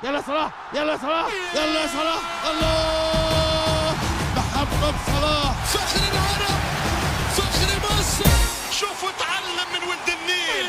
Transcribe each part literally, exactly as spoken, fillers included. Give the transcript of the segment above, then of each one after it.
يلا صلاح، يلا صلاح، يلا صلاح، الله محمد صلاح فخر العرب، فخر مصر. شوفوا اتعلم من ولد النيل.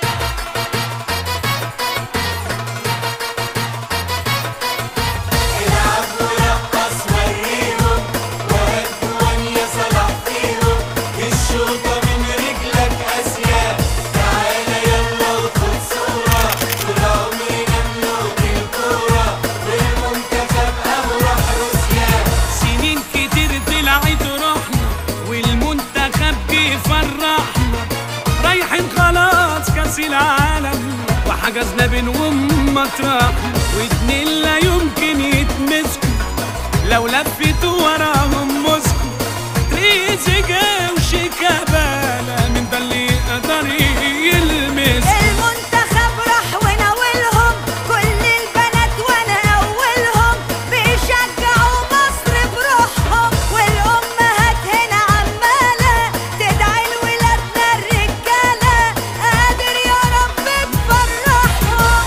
العب ورقص وريهم وهدوان يا صلاح فيهم. الشوطة من رجلك أسياد، تعالى يلا وخد صورة. طول عمرنا ملوك الكورة والمنتخب أوراح روسيا. سنين كتير طلعت روحنا والمنتخب جه فرحنا. رايحين خلاص كاس العالم وحجزنا بينهم مطرح، واتنين لا يمكن يتمسكوا لو لفتوا وراهم موسكو. تريزيجيه وشيكابالا من ده اللي يقدر يلمسكوا. المنتخب راح وناولهم كل البنات وانا اولهم. بيشجعوا مصر بروحهم والامهات هنا عماله تدعي لولادنا الرجاله. قادر يا رب تفرحهم.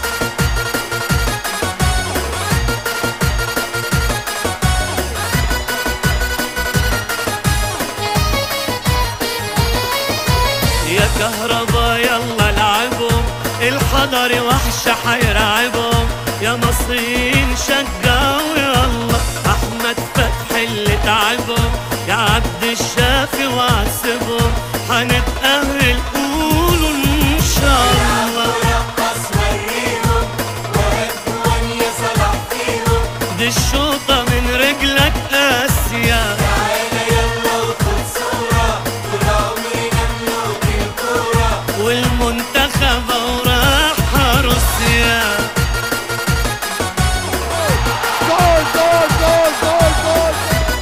يا كهربا يلا العبهم، الحضري وحش حيرعبهم. يا مصريين شجعوا يلا احمد فتحي اللي تعبهم. يا عبد الشافي وعسبهم هنتأهل قولوا ان شاء الله. ورقص وريهم وهدوان يا صلاح فيهم. دي الشوطة من رجلك قاسية، تعالى يلا وخد صورة. طول عمرنا ملوك الكورة والمنتخب وراح روسيا. جول جول جول جول جول.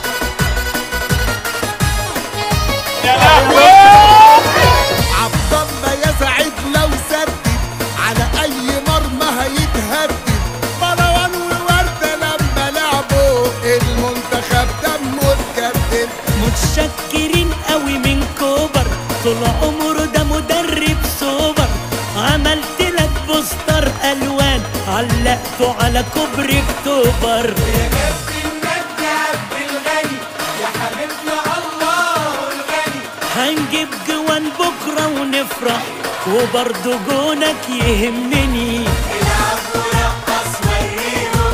عبد الله يا سعيد لو سدد على اي مرمى هيتهدد. مروان ووردة لما لعبوا المنتخب دمه اتجدد. متشكرين قوي من كوبر، طول عمره ده مدرب سوبر. عملت لك بوستر الوان علقته على كوبري اكتوبر. يا كابتن مجدي عبد الغني يا حبيبنا الله الغني. هنجيب جوان بكرة ونفرح وبرضه جونك يهمني. العب ورقص وريهم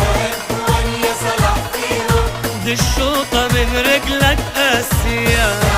وهدوان يا صلاح فيهم. دي الشوطة من رجلك قاسية.